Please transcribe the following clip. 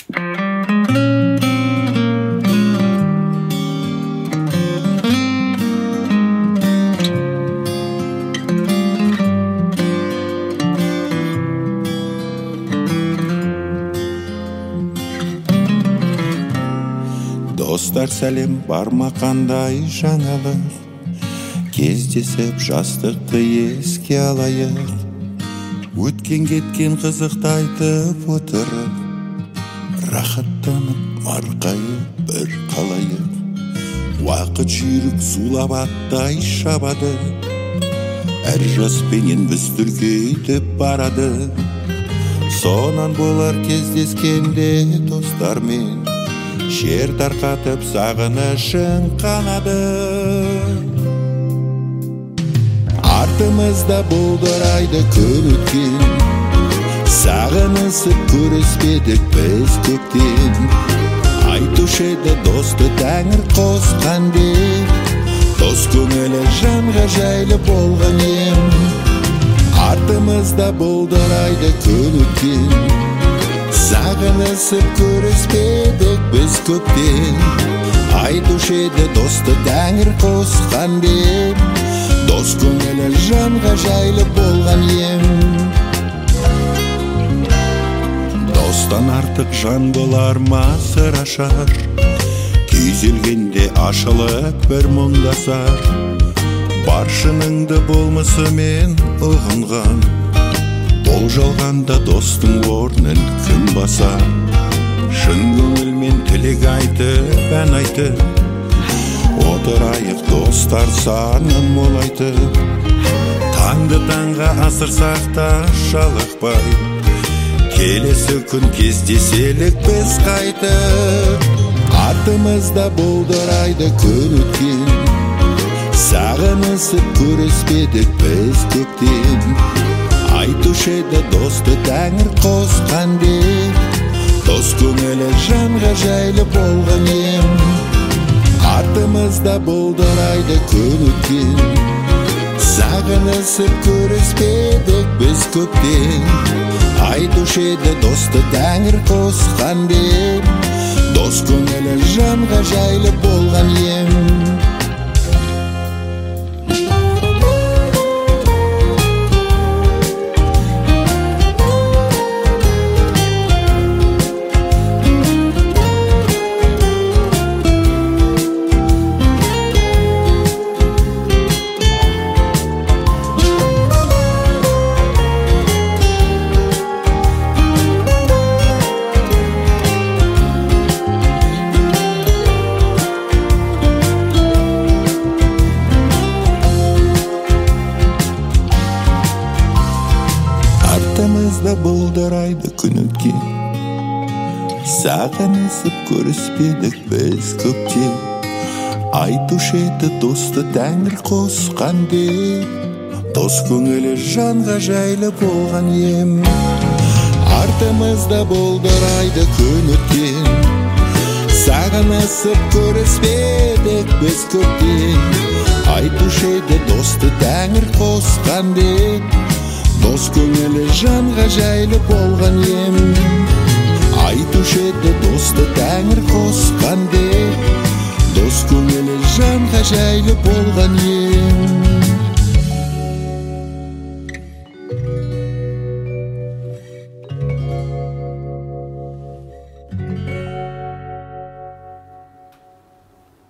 Достар сәлем, барма қандай жаңалық, кездесіп жастықты еске алайық. Өткен кеткен қызықты айтып отырып, рахаттанып марқайып бір қалайық. Уақыт жүйрік зулап аттай шабады, әр жаспенен біз түркейтіп барады. Сонан болар кездескенде достармен, жер тарқатып сағынышың қанады. Артымызда бұлдырайды күн өткен, сағынысып көріспедік біз көптен. Айтушы еді досты тәңір қосқан деп, дос көңілі жанға жайлы болған ем. Артымызда бұлдырайды күн өткен, сағынысып көріспедік біз көптен. Айтушы еді досты тәңір қосқан деп, дос көңілі жанға жайлы болған ем. Достан артық жан болар ма сыр ашар, күйзелгенде ашылып бір мұңдасар. Бар шыныңды болмысымен ұғынған, ол жалғанда достың орнын кім басар? Шын көңілмен тілек айтып, ән айтып, отырайық достар санын молайтып. Таңды таңға асырсақ та жалықпай, келесі күн кездеселік біз қайтып. Артымызда бұлдырайды күн өткен, сағынысып көріспедік біз көптен. Айтушы еді досты тәңір қосқан деп, дос көңілі жанға жайлы болған ем. Артымызда бұлдырайды күн өткен, сағынысып көріспедік біз көптен. Айтушы еді досты тәңір қосқан деп, дос көңілі жанға жайлы болған ем. Артымызда бұлдырайды күн өткен, сағынысып көріспедік біз көптен. Айтушы еді досты тәңір қосқан деп, дос көңілі жанға жайлы болған ем. Артымызда бұлдырайды күн өткен, сағынысып көріспедік біз көптен. Айтушы еді досты тәңір қосқан деп, дос көңілі жанға жайлы болған ем. Айтушы еді досты тәңір қосқан деп, дос көңілі жанға жайлы болған ем.